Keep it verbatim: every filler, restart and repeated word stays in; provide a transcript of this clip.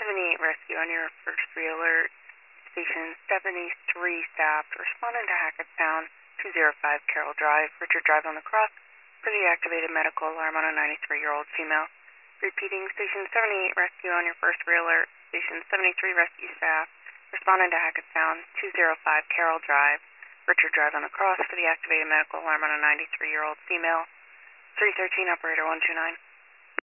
seventy-eight Rescue on your first three alert. Station seventy-three staff responding to Hackettstown, two oh five Carroll Drive, Richard Drive on the cross for the activated medical alarm on a ninety-three-year-old female. Repeating, Station seventy-eight Rescue on your first three alert. Station seventy-three Rescue staff responding to Hackettstown, two oh five Carroll Drive, Richard Drive on the cross for the activated medical alarm on a ninety-three-year-old female. three thirteen, operator one two nine.